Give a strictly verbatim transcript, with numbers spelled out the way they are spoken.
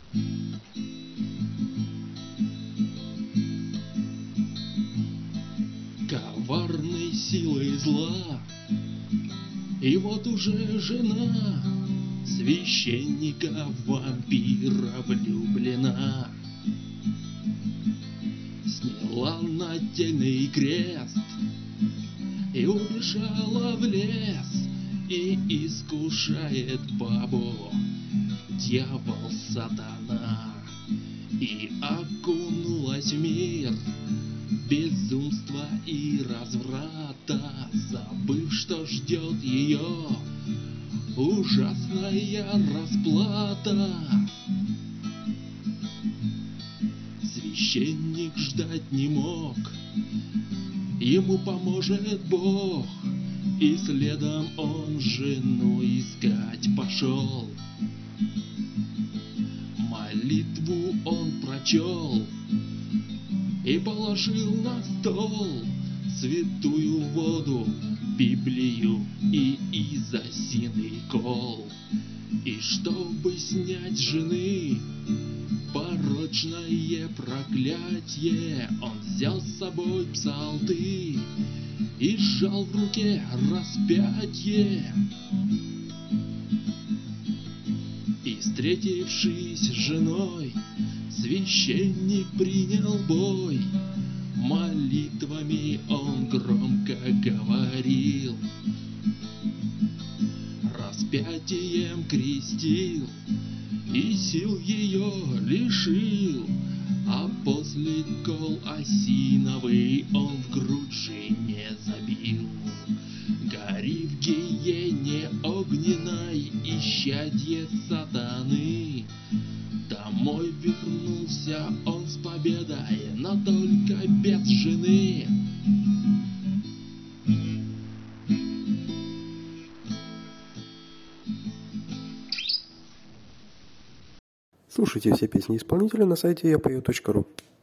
Коварной силой зла, и вот уже жена священника-вампира влюблена. Сняла нательный крест и убежала в лес, и искушает бабу дьявол сатана. И окунулась в мир безумства и разврата, забыв, что ждет ее ужасная расплата. Священник ждать не мог, ему поможет Бог, и следом он жену искать пошел. Молитву он прочел и положил на стол святую воду, Библию и изосиный кол. И чтобы снять с жены порочное проклятие, он взял с собой псалты и сжал в руке распятие. И, встретившись с женой, священник принял бой. Молитвами он громко говорил, распятием крестил и сил ее лишил. А после кол осиновый он в грудь жене забил. Гори в гиене огненной, исчадье сатаны. Домой вернулся он с победой, но только без жены. Слушайте все песни исполнителя на сайте я пою точка ру.